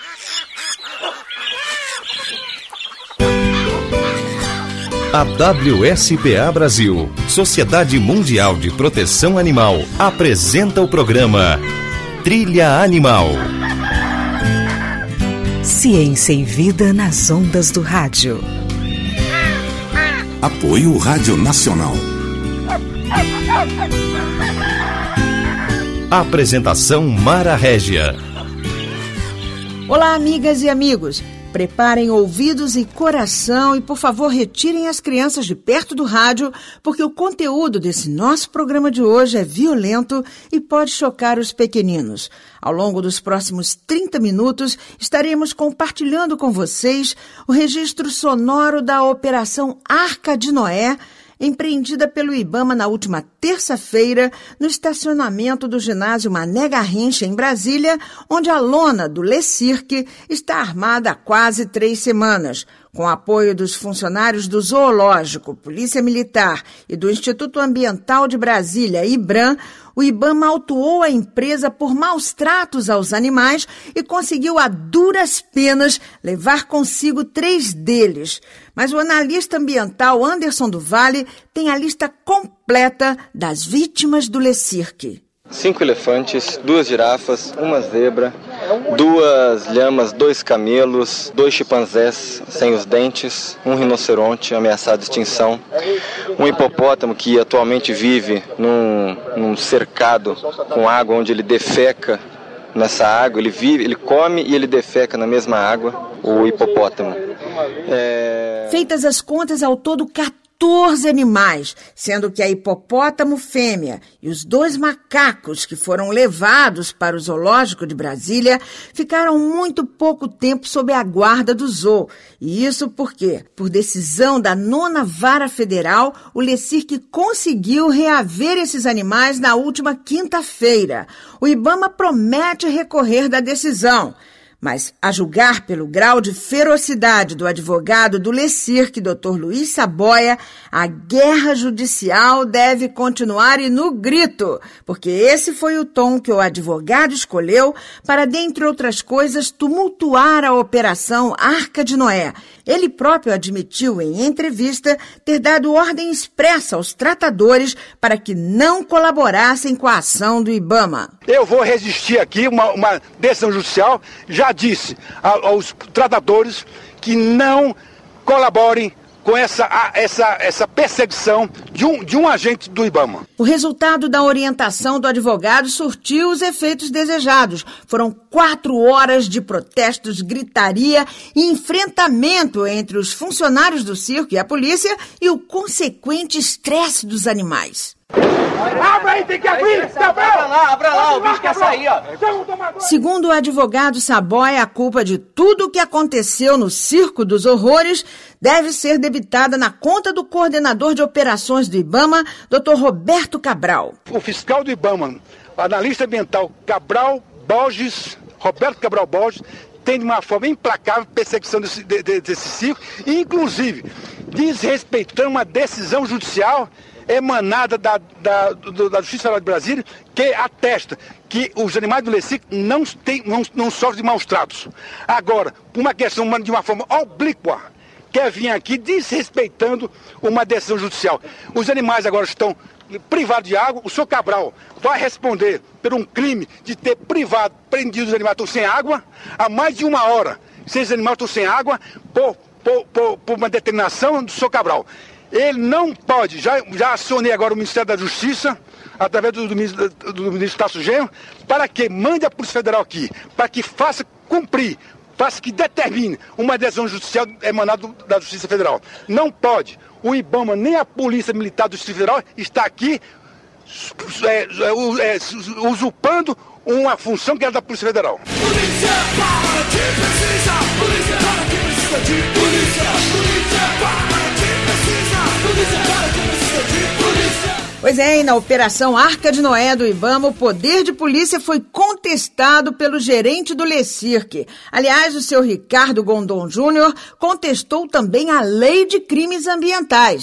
A WSPA Brasil, Sociedade Mundial de Proteção Animal, apresenta o programa Trilha Animal. Ciência e vida nas ondas do rádio. Apoio Rádio Nacional. Apresentação Mara Régia. Olá, amigas e amigos. Preparem ouvidos e coração e, por favor, retirem as crianças de perto do rádio, porque o conteúdo desse nosso programa de hoje é violento e pode chocar os pequeninos. Ao longo dos próximos 30 minutos, estaremos compartilhando com vocês o registro sonoro da Operação Arca de Noé, empreendida pelo IBAMA na última terça-feira, no estacionamento do ginásio Mané Garrincha, em Brasília, onde a lona do Le Cirque está armada há quase 3 semanas. Com apoio dos funcionários do Zoológico, Polícia Militar e do Instituto Ambiental de Brasília, IBRAM, o IBAMA autuou a empresa por maus tratos aos animais e conseguiu a duras penas levar consigo 3 deles. Mas o analista ambiental Anderson do Vale tem a lista completa das vítimas do Le Cirque. 5 elefantes, 2 girafas, 1 zebra, 2 lhamas, 2 camelos, 2 chimpanzés sem os dentes, 1 rinoceronte ameaçado de extinção, 1 hipopótamo que atualmente vive num cercado com água onde ele defeca nessa água, ele come e ele defeca na mesma água, o hipopótamo. Feitas as contas, ao todo 14 animais, sendo que a hipopótamo fêmea e os 2 macacos que foram levados para o Zoológico de Brasília ficaram muito pouco tempo sob a guarda do zoo. E isso porque, por decisão da 9ª Vara Federal, o Le Cirque conseguiu reaver esses animais na última quinta-feira. O IBAMA promete recorrer da decisão. Mas, a julgar pelo grau de ferocidade do advogado do Le Cirque, Dr. Luiz Saboia, a guerra judicial deve continuar e no grito, porque esse foi o tom que o advogado escolheu para, dentre outras coisas, tumultuar a Operação Arca de Noé. Ele próprio admitiu em entrevista ter dado ordem expressa aos tratadores para que não colaborassem com a ação do IBAMA. Eu vou resistir aqui uma decisão judicial, já disse aos tratadores que não colaborem com essa perseguição de um agente do IBAMA. O resultado da orientação do advogado surtiu os efeitos desejados. Foram 4 horas de protestos, gritaria e enfrentamento entre os funcionários do circo e a polícia e o consequente estresse dos animais. Abra aí, tem que abrir! Abra lá, o bicho quer sair, ó. Segundo o advogado Saboia, a culpa de tudo o que aconteceu no Circo dos Horrores deve ser debitada na conta do coordenador de operações do IBAMA, Dr. Roberto Cabral. O fiscal do IBAMA, o analista ambiental Roberto Cabral Borges, tem de uma forma implacável perseguição desse circo, e inclusive desrespeitando uma decisão judicial emanada da Justiça Federal de Brasília, que atesta que os animais do Le Cirque não sofrem de maus tratos. Agora, por uma questão de uma forma oblíqua, quer vir aqui desrespeitando uma decisão judicial. Os animais agora estão privados de água. O senhor Cabral vai responder por um crime de ter prendido os animais sem água há mais de 1 hora. Esses animais estão sem água por uma determinação do senhor Cabral. Ele não pode, já acionei agora o Ministério da Justiça, através do ministro Tasso Genro, para que mande a Polícia Federal aqui, para que faça cumprir, faça que determine uma decisão judicial emanada da Justiça Federal. Não pode. O IBAMA, nem a Polícia Militar da Justiça Federal está aqui usurpando uma função que era da Polícia Federal. Polícia para que precisa, polícia para que precisa de polícia, polícia para que precisa, polícia para que precisa de polícia. Pois é, e na Operação Arca de Noé do IBAMA, o poder de polícia foi contestado pelo gerente do Le Cirque. Aliás, o seu Ricardo Gondon Júnior contestou também a lei de crimes ambientais.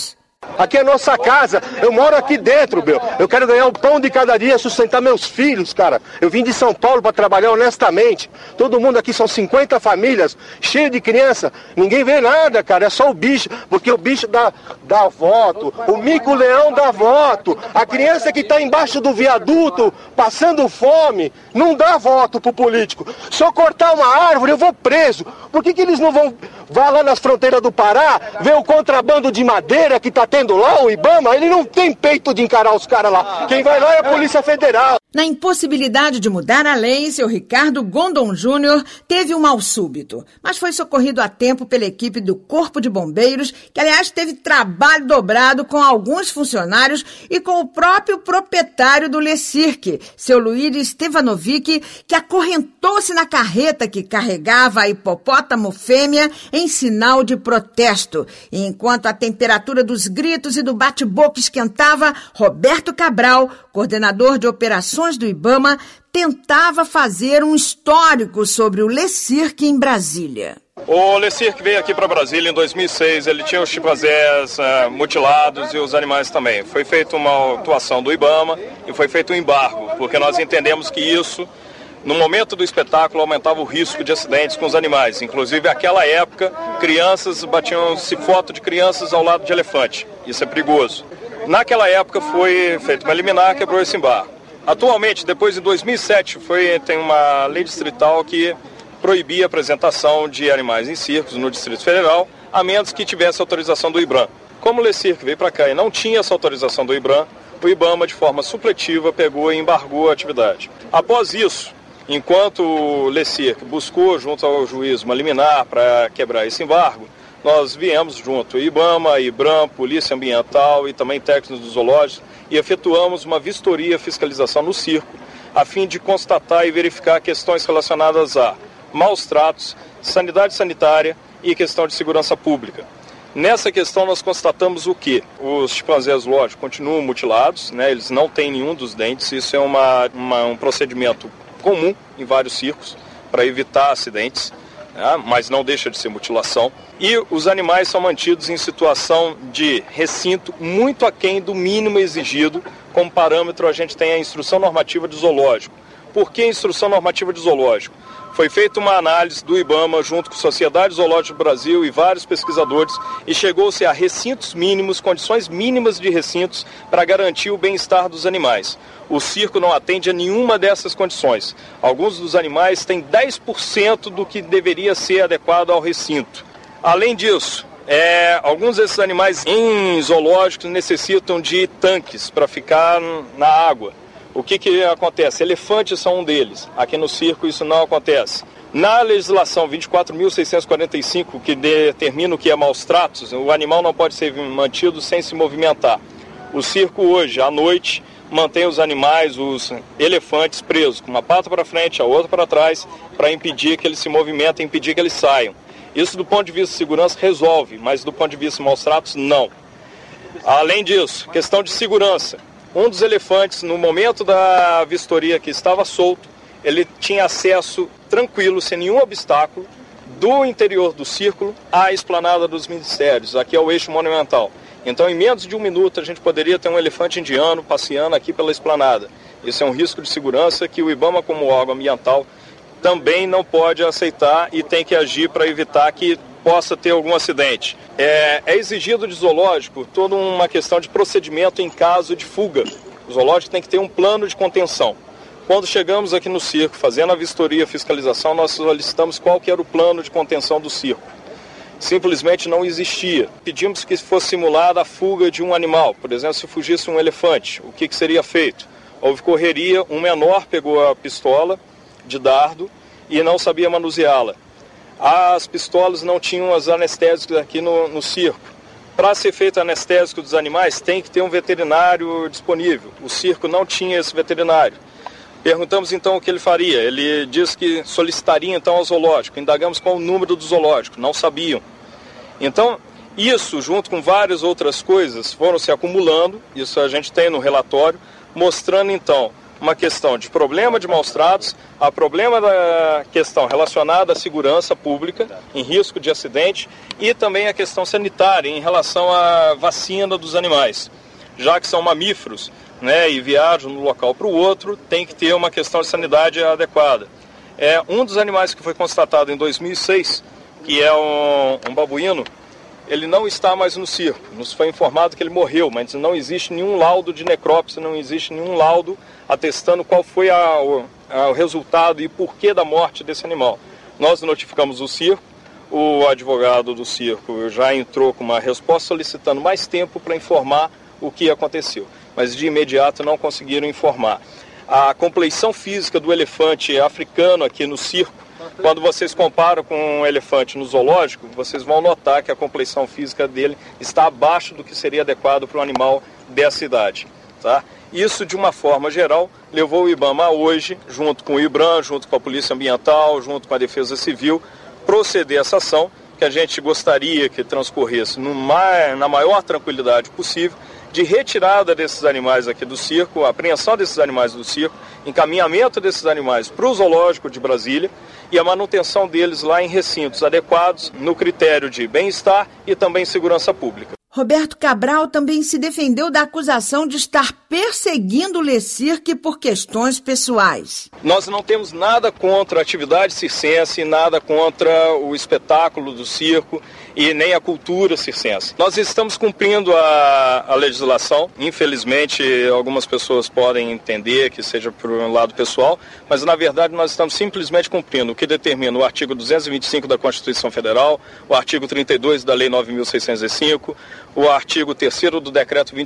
Aqui é nossa casa, eu moro aqui dentro, meu. Eu quero ganhar o pão de cada dia, sustentar meus filhos, cara. Eu vim de São Paulo para trabalhar honestamente. Todo mundo aqui, são 50 famílias, cheio de criança. Ninguém vê nada, cara, é só o bicho. Porque o bicho dá voto, o mico-leão dá voto. A criança que está embaixo do viaduto, passando fome, não dá voto pro político. Se eu cortar uma árvore, eu vou preso. Por que eles não vão lá nas fronteiras do Pará, ver o contrabando de madeira que tá tendo lá, o Ibama? Ele não tem peito de encarar os caras lá. Quem vai lá é a Polícia Federal. Na impossibilidade de mudar a lei, seu Ricardo Gondon Júnior teve um mal súbito, mas foi socorrido a tempo pela equipe do Corpo de Bombeiros, que aliás teve trabalho dobrado com alguns funcionários e com o próprio proprietário do Lecirc, seu Luiz Stevanovic, que acorrentou-se na carreta que carregava a hipopótamo fêmea em sinal de protesto. E enquanto a temperatura dos gritos e do bate-boca esquentava, Roberto Cabral, coordenador de operações do Ibama, tentava fazer um histórico sobre o Lecirc em Brasília. O Lecirc veio aqui para Brasília em 2006, ele tinha os chimpanzés mutilados e os animais também. Foi feita uma atuação do Ibama e foi feito um embargo, porque nós entendemos que isso, no momento do espetáculo, aumentava o risco de acidentes com os animais. Inclusive, naquela época, crianças batiam-se foto de crianças ao lado de elefante. Isso é perigoso. Naquela época foi feito uma liminar, quebrou esse embargo. Atualmente, depois de 2007, tem uma lei distrital que proibia a apresentação de animais em circos no Distrito Federal, a menos que tivesse autorização do IBRAM. Como o Lecirc veio para cá e não tinha essa autorização do IBRAM, o Ibama, de forma supletiva, pegou e embargou a atividade. Após isso, enquanto o Lecirc buscou, junto ao juiz, uma liminar para quebrar esse embargo, nós viemos junto, Ibama, IBRAM, Polícia Ambiental e também técnicos dos zoológicos, e efetuamos uma vistoria e fiscalização no circo, a fim de constatar e verificar questões relacionadas a maus tratos, sanidade sanitária e questão de segurança pública. Nessa questão nós constatamos o quê? Os chimpanzés, lógico, continuam mutilados, né? Eles não têm nenhum dos dentes, isso é um procedimento comum em vários circos para evitar acidentes, mas não deixa de ser mutilação. E os animais são mantidos em situação de recinto muito aquém do mínimo exigido. Como parâmetro, a gente tem a instrução normativa de zoológico. Por que instrução normativa de zoológico? Foi feita uma análise do Ibama junto com a Sociedade Zoológica do Brasil e vários pesquisadores e chegou-se a recintos mínimos, condições mínimas de recintos para garantir o bem-estar dos animais. O circo não atende a nenhuma dessas condições. Alguns dos animais têm 10% do que deveria ser adequado ao recinto. Além disso, alguns desses animais em zoológicos necessitam de tanques para ficar na água. O que acontece? Elefantes são um deles. Aqui no circo isso não acontece. Na legislação 24.645, que determina o que é maus tratos, o animal não pode ser mantido sem se movimentar. O circo hoje, à noite, mantém os animais, os elefantes presos, com uma pata para frente, a outra para trás, para impedir que eles se movimentem, impedir que eles saiam. Isso do ponto de vista de segurança resolve, mas do ponto de vista de maus tratos, não. Além disso, questão de segurança. Um dos elefantes, no momento da vistoria que estava solto, ele tinha acesso tranquilo, sem nenhum obstáculo, do interior do círculo à esplanada dos ministérios, aqui ao eixo monumental. Então, em menos de um minuto, a gente poderia ter um elefante indiano passeando aqui pela esplanada. Isso é um risco de segurança que o Ibama, como órgão ambiental, também não pode aceitar e tem que agir para evitar que possa ter algum acidente. É exigido de zoológico toda uma questão de procedimento em caso de fuga. O zoológico tem que ter um plano de contenção. Quando chegamos aqui no circo, fazendo a vistoria e fiscalização, nós solicitamos qual que era o plano de contenção do circo. Simplesmente não existia. Pedimos que fosse simulada a fuga de um animal. Por exemplo, se fugisse um elefante, o que seria feito? Houve correria, um menor pegou a pistola de dardo e não sabia manuseá-la. As pistolas não tinham as anestésicos aqui no circo. Para ser feito anestésico dos animais, tem que ter um veterinário disponível. O circo não tinha esse veterinário. Perguntamos então o que ele faria. Ele disse que solicitaria então ao zoológico. Indagamos qual o número do zoológico. Não sabiam. Então, isso, junto com várias outras coisas, foram se acumulando. Isso a gente tem no relatório, mostrando então uma questão de problema de maus-tratos, a problema da questão relacionada à segurança pública, em risco de acidente, e também a questão sanitária em relação à vacina dos animais. Já que são mamíferos, né, e viajam de um local para o outro, tem que ter uma questão de sanidade adequada. Um dos animais que foi constatado em 2006, que é um babuíno, ele não está mais no circo. Nos foi informado que ele morreu, mas não existe nenhum laudo de necrópsia, não existe nenhum laudo atestando qual foi o resultado e porquê da morte desse animal. Nós notificamos o circo, o advogado do circo já entrou com uma resposta solicitando mais tempo para informar o que aconteceu, mas de imediato não conseguiram informar. A compleição física do elefante africano aqui no circo, quando vocês comparam com um elefante no zoológico, vocês vão notar que a compleição física dele está abaixo do que seria adequado para um animal dessa idade. Tá? Isso, de uma forma geral, levou o IBAMA hoje, junto com o IBRAM, junto com a Polícia Ambiental, junto com a Defesa Civil, proceder a essa ação, que a gente gostaria que transcorresse na maior tranquilidade possível, de retirada desses animais aqui do circo, apreensão desses animais do circo, encaminhamento desses animais para o zoológico de Brasília e a manutenção deles lá em recintos adequados no critério de bem-estar e também segurança pública. Roberto Cabral também se defendeu da acusação de estar perseguindo o Lecirc por questões pessoais. Nós não temos nada contra a atividade circense, nada contra o espetáculo do circo e nem a cultura circense. Nós estamos cumprindo a legislação. Infelizmente, algumas pessoas podem entender que seja por um lado pessoal, mas na verdade nós estamos simplesmente cumprindo o que determina o artigo 225 da Constituição Federal, o artigo 32 da Lei 9.605, o artigo 3º do Decreto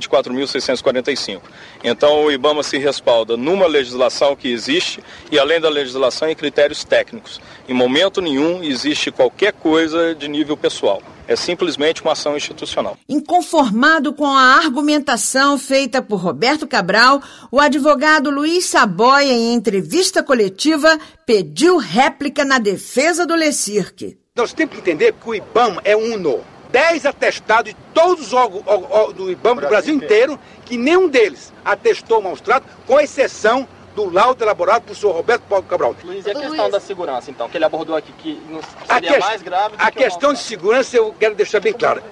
24.645. Então o IBAMA se respalda numa legislação que existe e além da legislação em critérios técnicos. Em momento nenhum existe qualquer coisa de nível pessoal. É simplesmente uma ação institucional. Inconformado com a argumentação feita por Roberto Cabral, o advogado Luiz Saboia, em entrevista coletiva, pediu réplica na defesa do Lecirc. Nós temos que entender que o IBAMA é uno. 10 atestados de todos os órgãos do IBAMA do Brasil inteiro, que nenhum deles atestou maus-tratos, com exceção do laudo elaborado por senhor Roberto Paulo Cabral. Luiz, e a questão da segurança, então, que ele abordou aqui, que seria mais grave do que a questão de segurança, eu quero deixar bem claro,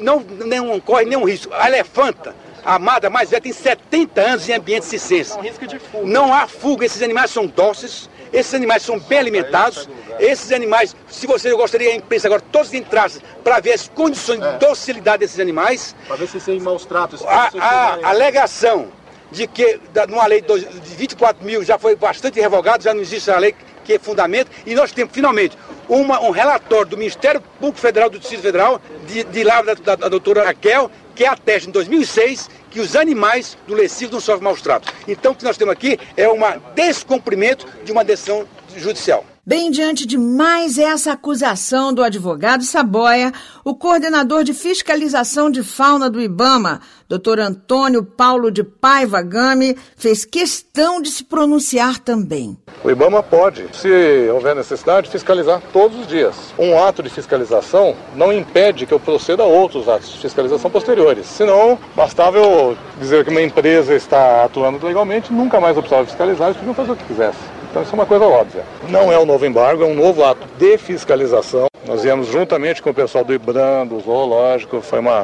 não corre nenhum risco. A elefanta, a amada mais velha, tem 70 anos em ambiente circense. É um risco de fuga. Não há fuga, esses animais são dóceis, esses animais são bem alimentados, esses animais, se você gostaria, a imprensa agora, todos entrassem para ver as condições de docilidade desses animais. Para ver se sem maus tratos. A alegação de que numa lei de 24 mil já foi bastante revogado, já não existe a lei que é fundamento, e nós temos finalmente um relatório do Ministério Público Federal, do Distrito Federal, de lá da doutora Raquel, que atesta em 2006 que os animais do Lecirc não sofrem maus tratos. Então o que nós temos aqui é um descumprimento de uma decisão judicial. Bem, diante de mais essa acusação do advogado Saboia, o coordenador de fiscalização de fauna do IBAMA, Dr. Antônio Paulo de Paiva Gami, fez questão de se pronunciar também. O IBAMA pode, se houver necessidade, fiscalizar todos os dias. Um ato de fiscalização não impede que eu proceda a outros atos de fiscalização posteriores. Senão, bastava eu dizer que uma empresa está atuando legalmente, nunca mais eu precisava fiscalizar, eles podiam fazer o que quisesse. Então isso é uma coisa óbvia. Não é um novo embargo, é um novo ato de fiscalização. Nós viemos juntamente com o pessoal do IBRAM, do zoológico, foi uma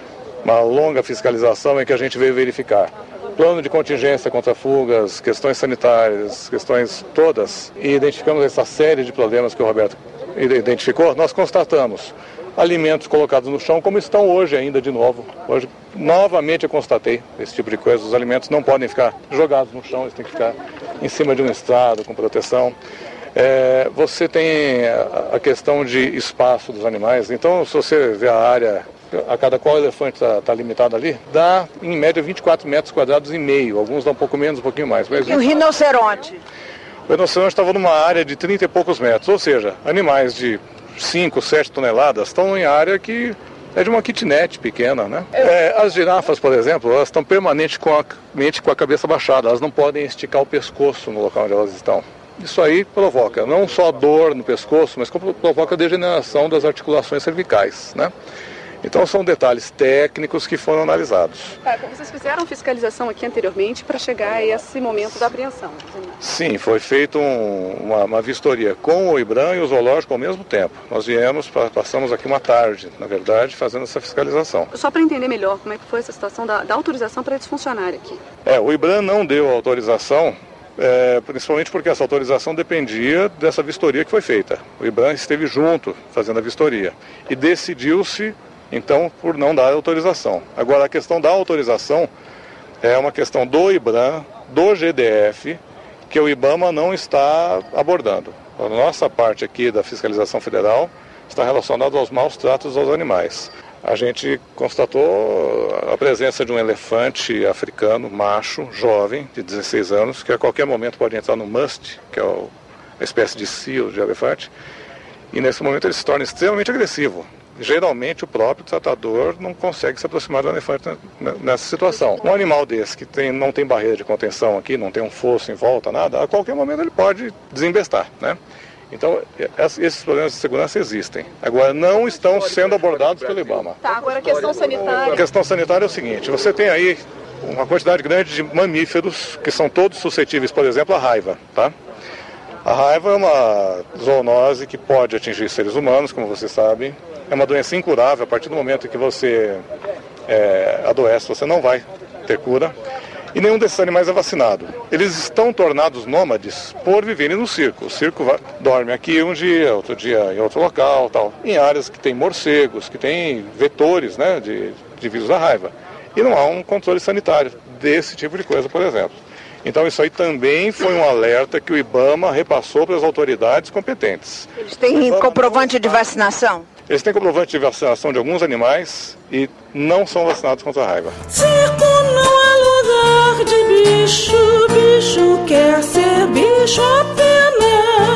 longa fiscalização em que a gente veio verificar plano de contingência contra fugas, questões sanitárias, questões todas, e identificamos essa série de problemas que o Roberto identificou. Nós constatamos alimentos colocados no chão como estão hoje ainda de novo. Hoje, novamente, eu constatei esse tipo de coisa. Os alimentos não podem ficar jogados no chão, eles têm que ficar em cima de um estrado, com proteção. Você tem a questão de espaço dos animais. Então, se você vê a área a cada qual elefante está limitado ali, dá em média 24 metros quadrados e meio. Alguns dão um pouco menos, um pouquinho mais. Mas, e o rinoceronte? O rinoceronte estava numa área de 30 e poucos metros. Ou seja, animais de 5, 7 toneladas estão em área que é de uma kitnet pequena, né? As girafas, por exemplo, elas estão permanentemente com a cabeça baixada. Elas não podem esticar o pescoço no local onde elas estão. Isso aí provoca não só dor no pescoço, mas provoca degeneração das articulações cervicais, né? Então são detalhes técnicos que foram analisados. Vocês fizeram fiscalização aqui anteriormente para chegar a esse momento da apreensão? Sim, foi feita uma vistoria com o IBRAM e o zoológico ao mesmo tempo. Nós passamos aqui uma tarde, na verdade, fazendo essa fiscalização. Só para entender melhor como é que foi essa situação da autorização para eles funcionarem aqui. O IBRAM não deu autorização, principalmente porque essa autorização dependia dessa vistoria que foi feita. O IBRAM esteve junto fazendo a vistoria e decidiu-se, então, por não dar autorização. Agora, a questão da autorização é uma questão do IBRAM, do GDF, que o IBAMA não está abordando. A nossa parte aqui da fiscalização federal está relacionada aos maus tratos aos animais. A gente constatou a presença de um elefante africano, macho, jovem, de 16 anos, que a qualquer momento pode entrar no musth, que é a espécie de cio de elefante, e nesse momento ele se torna extremamente agressivo. Geralmente o próprio tratador não consegue se aproximar do elefante nessa situação. Um animal desse que não tem barreira de contenção aqui, não tem um fosso em volta, nada, a qualquer momento ele pode desembestar, né? Então, esses problemas de segurança existem. Agora, não estão sendo abordados pelo IBAMA. Agora a questão sanitária. A questão sanitária é o seguinte, você tem aí uma quantidade grande de mamíferos que são todos suscetíveis, por exemplo, à raiva, tá? A raiva é uma zoonose que pode atingir seres humanos, como você sabe. É uma doença incurável. A partir do momento que você adoece, você não vai ter cura. E nenhum desses animais é vacinado. Eles estão tornados nômades por viverem no circo. O circo dorme aqui um dia, outro dia em outro local, tal. Em áreas que tem morcegos, que tem vetores, né, de vírus da raiva. E não há um controle sanitário desse tipo de coisa, por exemplo. Então isso aí também foi um alerta que o IBAMA repassou para as autoridades competentes. Eles têm comprovante de vacinação? Eles têm comprovante de vacinação de alguns animais e não são vacinados contra a raiva. Circo não é lugar de bicho, bicho quer ser bicho apenas.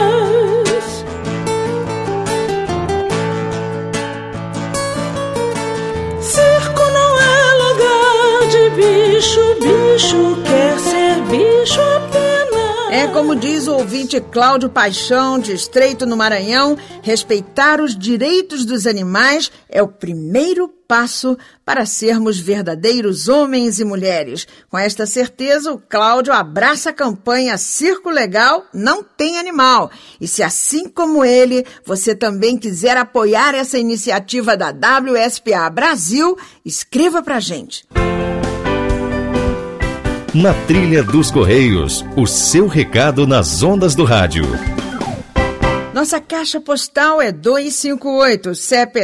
Circo não é lugar de bicho, bicho quer ser bicho apenas. É como diz o ouvinte Cláudio Paixão, de Estreito no Maranhão, respeitar os direitos dos animais é o primeiro passo para sermos verdadeiros homens e mulheres. Com esta certeza, o Cláudio abraça a campanha Circo Legal Não Tem Animal. E se assim como ele, você também quiser apoiar essa iniciativa da WSPA Brasil, escreva pra gente. Na Trilha dos Correios, o seu recado nas ondas do rádio. Nossa caixa postal é 258, CEP é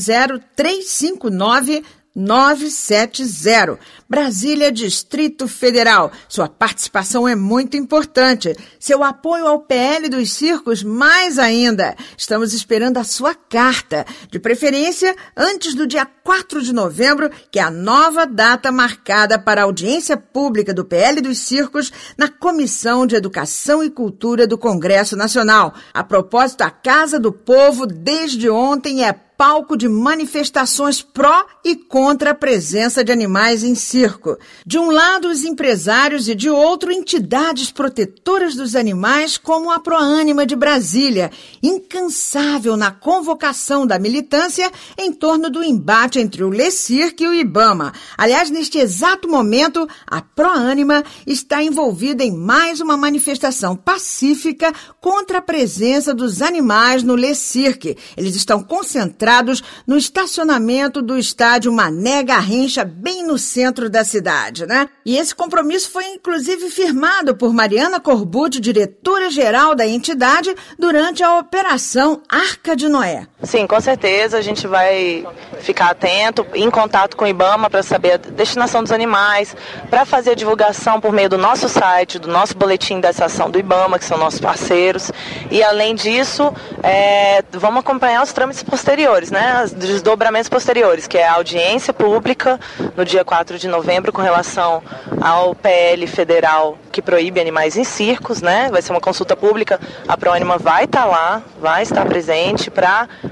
70359-970, Brasília, Distrito Federal. Sua participação é muito importante. Seu apoio ao PL dos Circos, mais ainda. Estamos esperando a sua carta, de preferência antes do dia 4 de novembro, que é a nova data marcada para a audiência pública do PL dos Circos na Comissão de Educação e Cultura do Congresso Nacional. A propósito, a Casa do Povo, desde ontem, é palco de manifestações pró e contra a presença de animais em circo. De um lado, os empresários e de outro, entidades protetoras dos animais, como a Proânima de Brasília, incansável na convocação da militância em torno do embate entre o LECIRC e o IBAMA. Aliás, neste exato momento, a Proânima está envolvida em mais uma manifestação pacífica contra a presença dos animais no LECIRC. Eles estão concentrados no estacionamento do estádio Mané Garrincha, bem no centro da cidade, né? E esse compromisso foi inclusive firmado por Mariana Corbucci, diretora-geral da entidade, durante a Operação Arca de Noé. Sim, com certeza a gente vai ficar atento, em contato com o IBAMA para saber a destinação dos animais, para fazer a divulgação por meio do nosso site, do nosso boletim dessa ação do IBAMA, que são nossos parceiros. E além disso, vamos acompanhar os trâmites posteriores, né, os desdobramentos posteriores, que é a audiência pública no dia 4 de novembro com relação ao PL federal que proíbe animais em circos, né? Vai ser uma consulta pública, a Proânima vai estar lá, vai estar presente para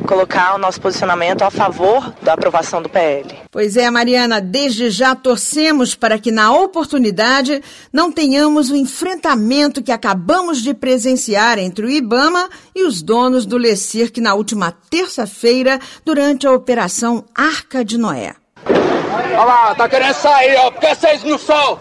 colocar o nosso posicionamento a favor da aprovação do PL. Pois é, Mariana, desde já torcemos para que na oportunidade não tenhamos o enfrentamento que acabamos de presenciar entre o IBAMA e os donos do Lecirc na última terça-feira durante a Operação Arca de Noé. Olha lá, tá querendo sair, ó, porque vocês no sol.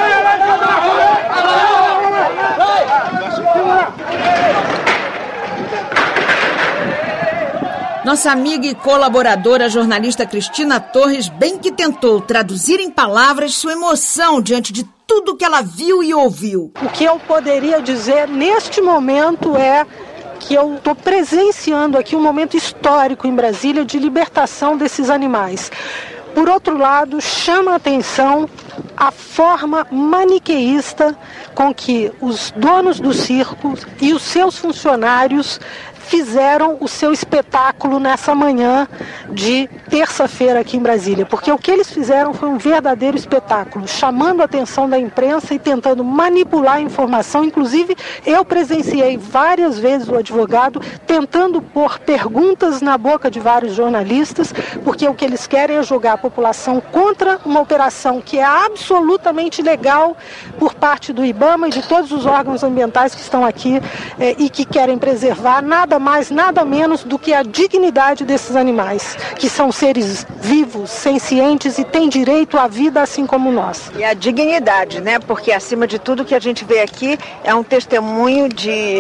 Nossa amiga e colaboradora, a jornalista Cristina Torres, bem que tentou traduzir em palavras sua emoção diante de tudo que ela viu e ouviu. O que eu poderia dizer neste momento é que eu estou presenciando aqui um momento histórico em Brasília de libertação desses animais. Por outro lado, chama a atenção a forma maniqueísta com que os donos do circo e os seus funcionários fizeram o seu espetáculo nessa manhã de terça-feira aqui em Brasília, porque o que eles fizeram foi um verdadeiro espetáculo, chamando a atenção da imprensa e tentando manipular a informação. Inclusive, eu presenciei várias vezes o advogado tentando pôr perguntas na boca de vários jornalistas, porque o que eles querem é jogar a população contra uma operação que é absolutamente legal por parte do IBAMA e de todos os órgãos ambientais que estão aqui e que querem preservar nada mais, nada menos do que a dignidade desses animais, que são seres vivos, sencientes e têm direito à vida assim como nós. E a dignidade, né? Porque acima de tudo o que a gente vê aqui é um testemunho de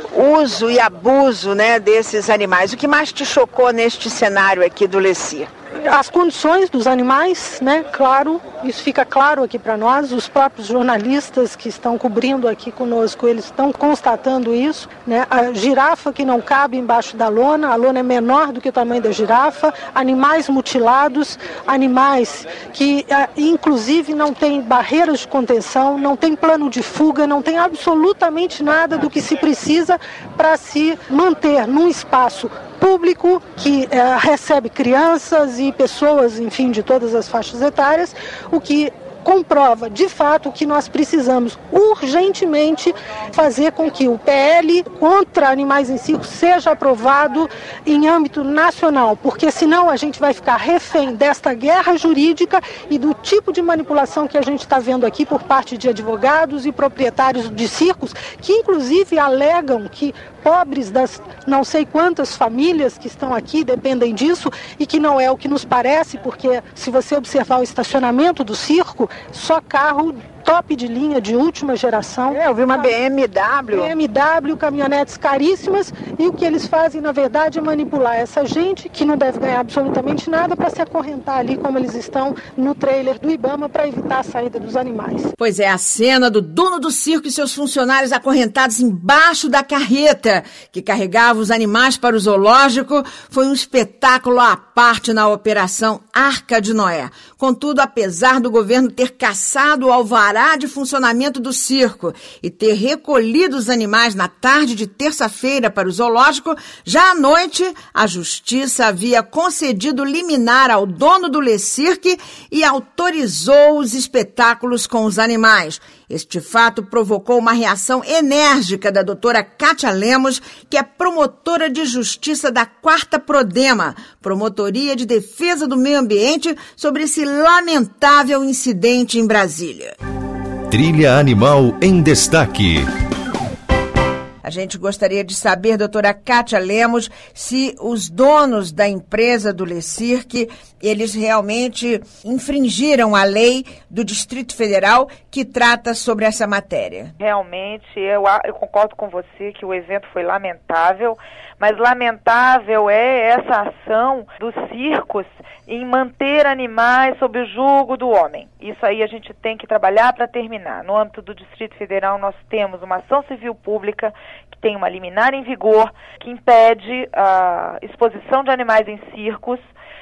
uso e abuso, né, desses animais. O que mais te chocou neste cenário aqui do Lecirc? As condições dos animais, né? Claro, isso fica claro aqui para nós. Os próprios jornalistas que estão cobrindo aqui conosco, eles estão constatando isso, né? A girafa que não cabe embaixo da lona, a lona é menor do que o tamanho da girafa, animais mutilados, animais que inclusive não têm barreiras de contenção, não tem plano de fuga, não tem absolutamente nada do que se precisa para se manter num espaço público que recebe crianças e pessoas, enfim, de todas as faixas etárias, o que comprova, de fato, que nós precisamos urgentemente fazer com que o PL contra animais em circo seja aprovado em âmbito nacional, porque senão a gente vai ficar refém desta guerra jurídica e do tipo de manipulação que a gente está vendo aqui por parte de advogados e proprietários de circos, que inclusive alegam que pobres das não sei quantas famílias que estão aqui dependem disso e que não é o que nos parece, porque se você observar o estacionamento do circo, só carro top de linha, de última geração. Eu vi uma BMW, caminhonetes caríssimas, e o que eles fazem, na verdade, é manipular essa gente que não deve ganhar absolutamente nada para se acorrentar ali, como eles estão no trailer do IBAMA, para evitar a saída dos animais. Pois é, a cena do dono do circo e seus funcionários acorrentados embaixo da carreta que carregava os animais para o zoológico foi um espetáculo à parte na Operação Arca de Noé. Contudo, apesar do governo ter cassado o alvará de funcionamento do circo e ter recolhido os animais na tarde de terça-feira para o zoológico, já à noite a justiça havia concedido liminar ao dono do Lecirc e autorizou os espetáculos com os animais. Este fato provocou uma reação enérgica da doutora Kátia Lemos, que é promotora de justiça da 4ª Prodema, Promotoria de Defesa do Meio Ambiente, sobre esse lamentável incidente em Brasília. Trilha Animal em Destaque. A gente gostaria de saber, doutora Kátia Lemos, se os donos da empresa do Lecirc, eles realmente infringiram a lei do Distrito Federal que trata sobre essa matéria. Realmente, eu concordo com você que o evento foi lamentável, mas lamentável é essa ação dos circos em manter animais sob o jugo do homem. Isso aí a gente tem que trabalhar para terminar. No âmbito do Distrito Federal, nós temos uma ação civil pública que tem uma liminar em vigor que impede a exposição de animais em circos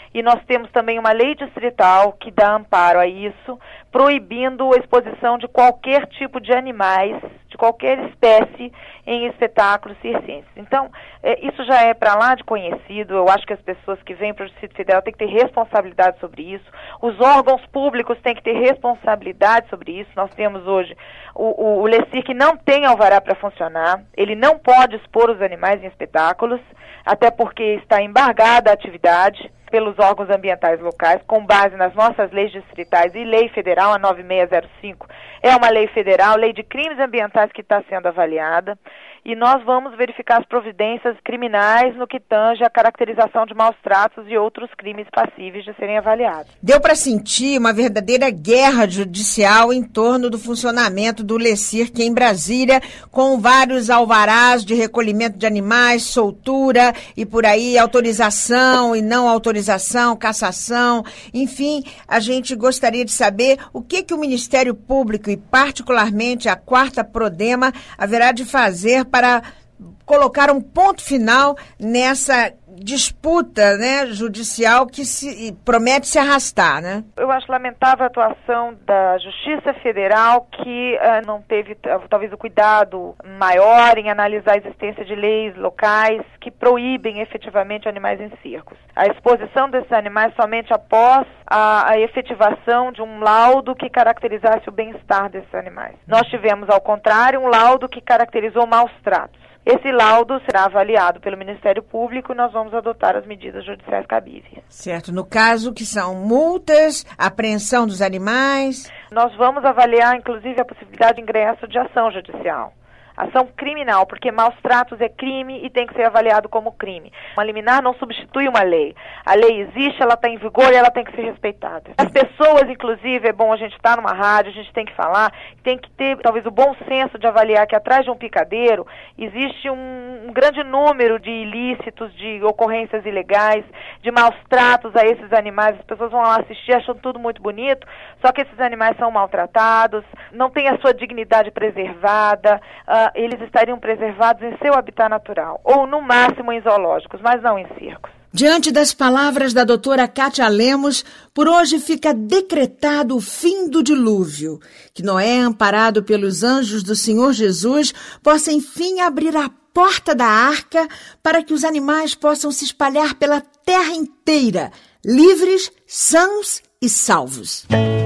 e nós temos também uma lei distrital que dá amparo a isso, proibindo a exposição de qualquer tipo de animais, de qualquer espécie, em espetáculos circenses. Então, isso já é para lá de conhecido. Eu acho que as pessoas que vêm para o Distrito Federal têm que ter responsabilidade sobre isso. Os órgãos públicos têm que ter responsabilidade sobre isso. Nós temos hoje o LECIR, que não tem alvará para funcionar. Ele não pode expor os animais em espetáculos, até porque está embargada a atividade pelos órgãos ambientais locais, com base nas nossas leis distritais e lei federal, a 9605, é uma lei federal, lei de crimes ambientais que está sendo avaliada, e nós vamos verificar as providências criminais no que tange a caracterização de maus tratos e outros crimes passíveis de serem avaliados. Deu para sentir uma verdadeira guerra judicial em torno do funcionamento do LECIR em Brasília, com vários alvarás de recolhimento de animais, soltura e por aí, autorização e não autorização, cassação, enfim, a gente gostaria de saber o que o Ministério Público e particularmente a 4ª Prodema haverá de fazer para colocar um ponto final nessa disputa, né, judicial que promete se arrastar, né? Eu acho lamentável a atuação da Justiça Federal, que não teve talvez o cuidado maior em analisar a existência de leis locais que proíbem efetivamente animais em circos. A exposição desses animais somente após a efetivação de um laudo que caracterizasse o bem-estar desses animais. Nós tivemos, ao contrário, um laudo que caracterizou maus tratos. Esse laudo será avaliado pelo Ministério Público e nós vamos adotar as medidas judiciais cabíveis. Certo. No caso, que são multas, apreensão dos animais? Nós vamos avaliar, inclusive, a possibilidade de ingresso de ação judicial. Ação criminal, porque maus tratos é crime e tem que ser avaliado como crime. Uma liminar não substitui uma lei. A lei existe, ela está em vigor e ela tem que ser respeitada. As pessoas, inclusive, é bom a gente estar numa rádio, a gente tem que falar, tem que ter talvez o bom senso de avaliar que atrás de um picadeiro existe um grande número de ilícitos, de ocorrências ilegais, de maus tratos a esses animais. As pessoas vão lá assistir achando tudo muito bonito, só que esses animais são maltratados, não têm a sua dignidade preservada, eles estariam preservados em seu habitat natural, ou no máximo em zoológicos, mas não em circos. Diante das palavras da doutora Kátia Lemos, por hoje fica decretado o fim do dilúvio, que Noé, amparado pelos anjos do Senhor Jesus, possa enfim abrir a porta da arca para que os animais possam se espalhar pela terra inteira, livres, sãos e salvos.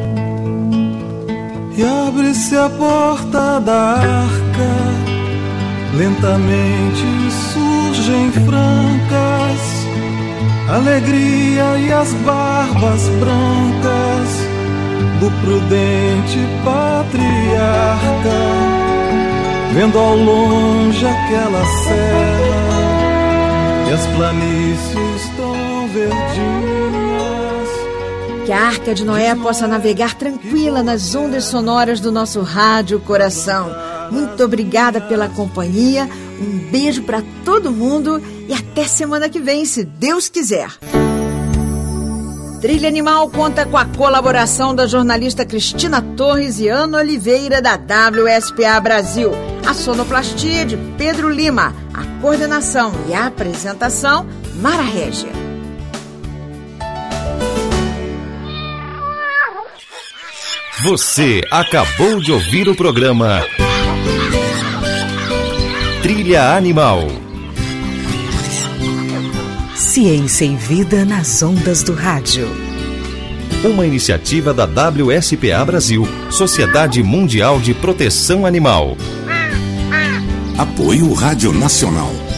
E abre-se a porta da arca, lentamente surgem francas alegria e as barbas brancas do prudente patriarca, vendo ao longe aquela serra e as planícies tão verdinhas. Que a Arca de Noé possa navegar tranquila nas ondas sonoras do nosso rádio Coração. Muito obrigada pela companhia, um beijo para todo mundo e até semana que vem, se Deus quiser. Trilha Animal conta com a colaboração da jornalista Cristina Torres e Ana Oliveira da WSPA Brasil, a sonoplastia de Pedro Lima, a coordenação e a apresentação Mara Régia. Você acabou de ouvir o programa Trilha Animal. Ciência e vida nas ondas do rádio. Uma iniciativa da WSPA Brasil, Sociedade Mundial de Proteção Animal. Apoio Rádio Nacional.